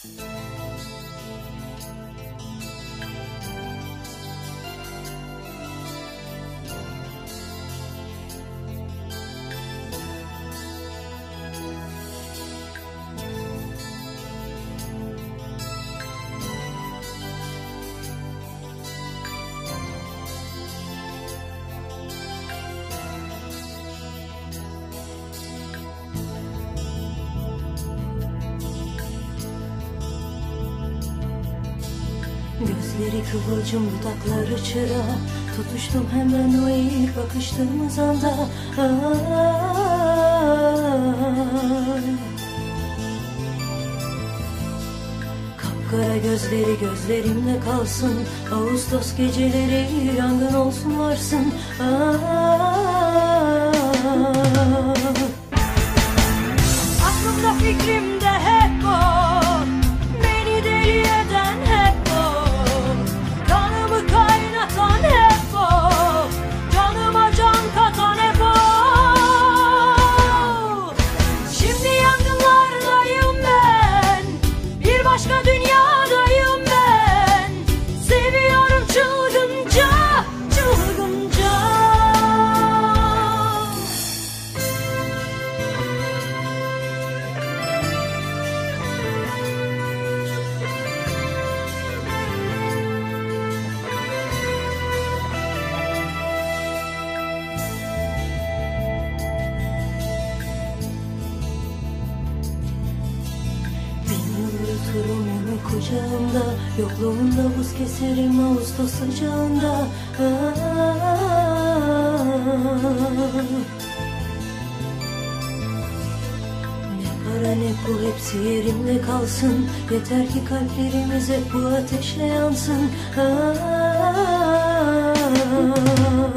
Gözleri kıvılcım, dudakları çıra. Tutuştum hemen o ilk bakıştığımız anda. Kapkara gözleri gözlerimle kalsın. Ağustos geceleri yangın olsun varsın. Aklımda fikrimde hep o. Beni deli eden hep o. Kanımı kaynatan hep o. Canıma can katan hep o. Şimdi yangınlardayım ben. Bir başka dünyadayım ben. Seviyorum çılgınca, çılgınca. Unuturum onu kucağımda. Yokluğunda buz keserim Ağustos sıcağında. Ne para ne pul hepsi yerimde kalsın. Yeter ki kalplerimiz hep bu ateşle yansın.